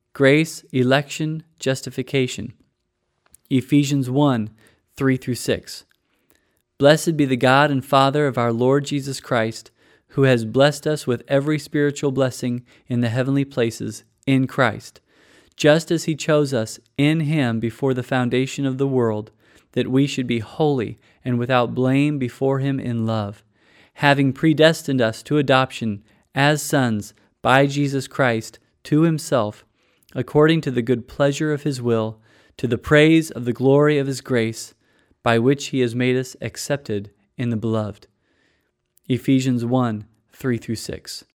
grace, election, justification. Ephesians 1, 3-6. Blessed be the God and Father of our Lord Jesus Christ, who has blessed us with every spiritual blessing in the heavenly places in Christ, just as he chose us in him before the foundation of the world, that we should be holy and without blame before him in love, having predestined us to adoption as sons by Jesus Christ to himself, according to the good pleasure of his will, to the praise of the glory of his grace, by which he has made us accepted in the Beloved. Ephesians 1, 3-6.